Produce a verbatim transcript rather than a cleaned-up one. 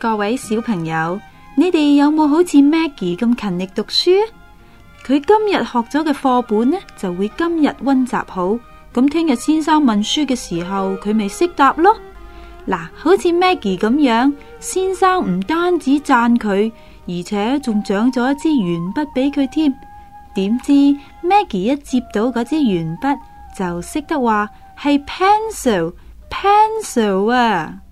各位小朋友，你哋有冇好似 Maggie 咁勤力讀書？佢今日學咗嘅課本呢，就會今日溫習好，咁聽日先生問書嘅時候，佢咪識答咯。嗱，好似 Maggie 咁樣，先生唔單止讚佢，而且仲獎咗一支鉛筆俾佢添。點知 Maggie 一接到嗰支鉛筆，就識得話係 pencil，pencil 啊！